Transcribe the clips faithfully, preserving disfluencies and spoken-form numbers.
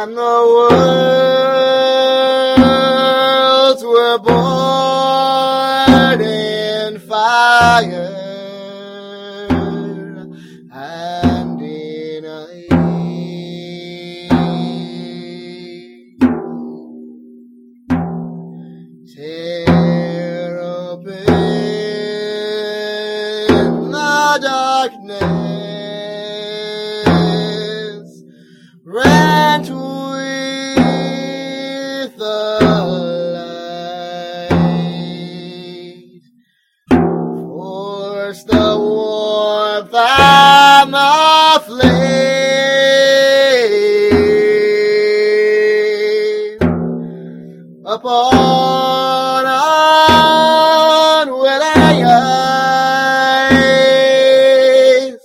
and the worlds were born in fire and in ice. Tear open the darkness, rent with the light, force the warmth and the flame upon unwilling eyes.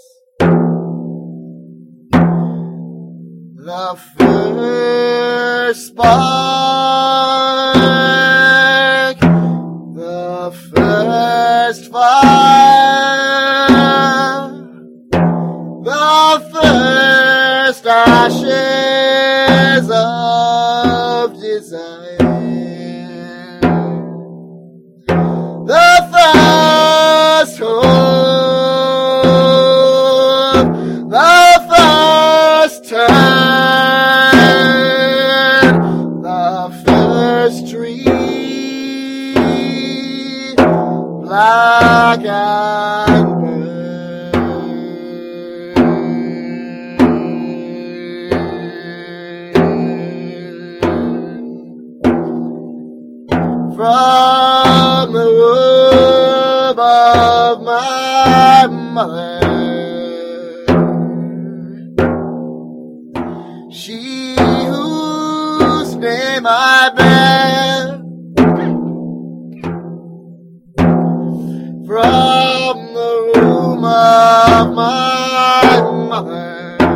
The first spark, the first fire, the first ashes of desire, the first hope, the first turn, the first tree, black and burn. From the womb of my mother, she whose name I bear, from the womb of my mother,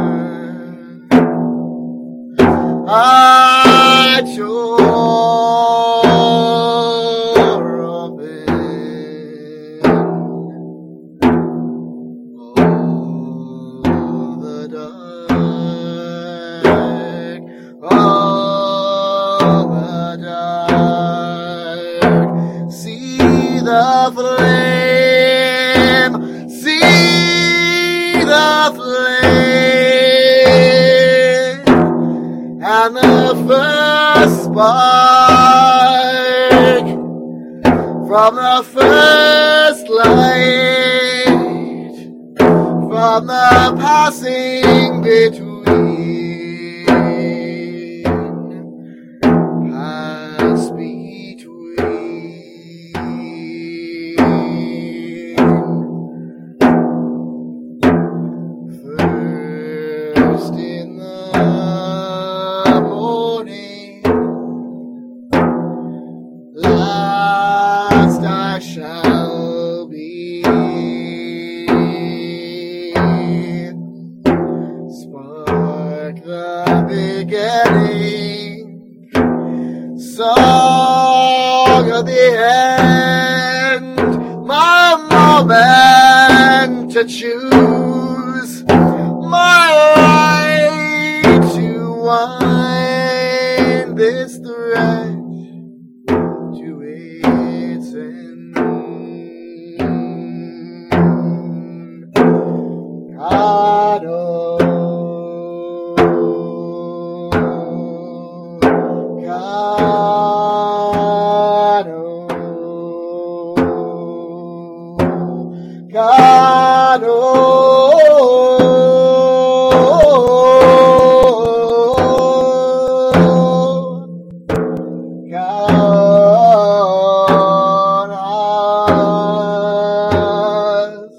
I tore open all the dark, all the dark. See the flame, see the flame, and the first spark from the first light, from the passing between, pass between. First in the morning, last I shall be. Spark the beginning, song of the end, my moment to choose, my right to wind this thread to its end. God, oh, God, oh, God, oh, God, us,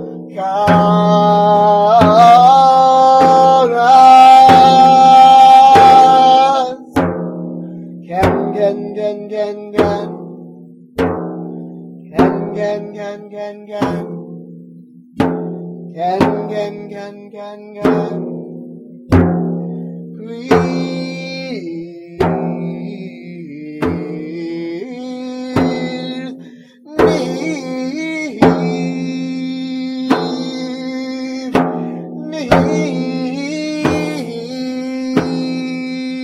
God, us, can, can, can, can, can, can, can, can, can, can. Can, can, can, can, can, please, need, need.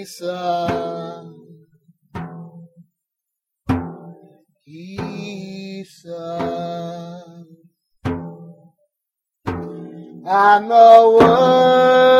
Isa, Isa, and the word